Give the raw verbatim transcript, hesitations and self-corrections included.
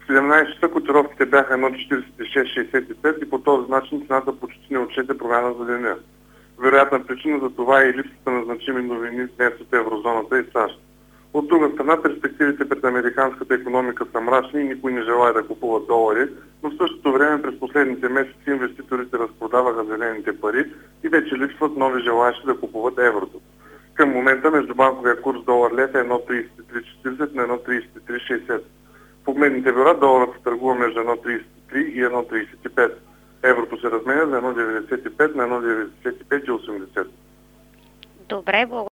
седемнайсет часа котировките бяха едно четирийсет и шест шейсет и пет и по този начин цената почти не отчете промяна за деня. Вероятна причина за това е и липсата на значими новини днес от еврозоната и САЩ. От друга страна, перспективите пред американската икономика са мрачни и никой не желая да купува долари, но в същото време през последните месеци инвеститорите разпродаваха зелените пари и вече липсват нови желаящи да купуват еврото. Към момента междубанковия курс долар-лев е едно трийсет и три четирийсет на едно трийсет и три шейсет. В обменните бюра доларът се търгува между едно трийсет и три и едно трийсет и пет. Еврото се разменя за едно деветдесет и пет на едно деветдесет и пет и осемдесет. Добре, благодаря.